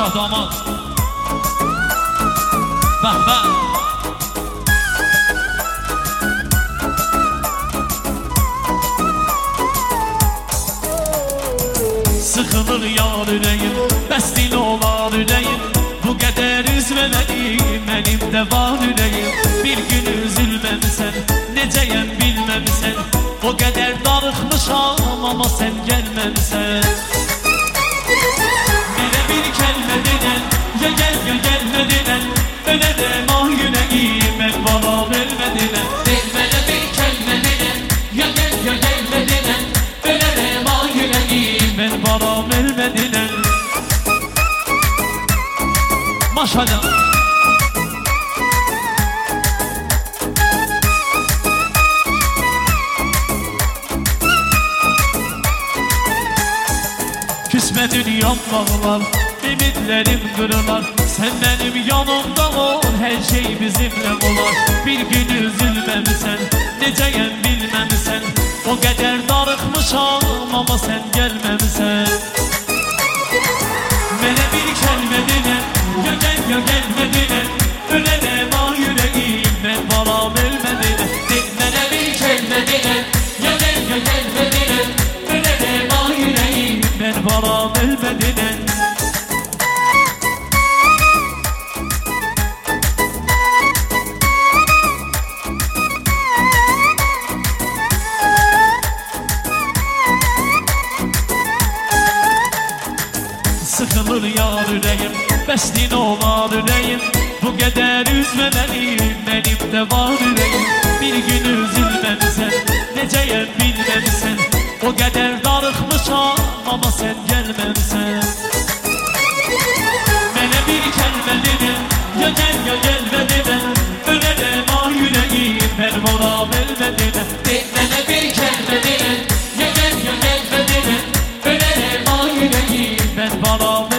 Şah damat. Bak bak. Sıkılır yar ürəyim, bəstin olar ürəyim. Bu qədər üzmələyim, mənimdə var ürəyim. Bir gün üzülməmisən, necəyəm bilməmisən. O qədər darıxmışam, amma sən gəlməmisən. Mənə bir kəlmə denən, ya gəl ya gəlmə denən. Ölə demə ürəyim, mən bana vermə denən. Mənə bir kəlmə denən, ya gəl ya gəlmə denən. Ölə demə ürəyim, mən bana vermə denən. Maşallah. Küsme dünyam bağlar, ümitlerim kırılar. Sen benim yanımda ol, her şey bizimle olar. Bir gün üzülmemisən, necəyəm bilməmisən. O qədər darıxmışam, ama sen gelməmisən. Mənə bir kəlmə denən, ya gəl ya gəlmə denən. Ölə demə ürəyim, mən bana vermə denən. Mənə bir kəlmə denən, ya gəl ya gəlmə denən. Ölə demə ürəyim, mən bana vermə denən. Sıkılır yar ürəyim, bəstin olar ürəyim. Bu qədər üzməliyim, mənimdə var ürəyim. Bir gün üzülməmisən, necəyəm bilməmisən. O qədər darıxmışam, amma sən gəlməmisən. Mənə bir kəlmə denən, ya gəl ya gəlmə denən. Ölə demə ürəyim, mən bana vermə denən. Mənə bir kəlmə denən, ya gəl ya gəlmə denən. Ölə demə ürəyim, mən bana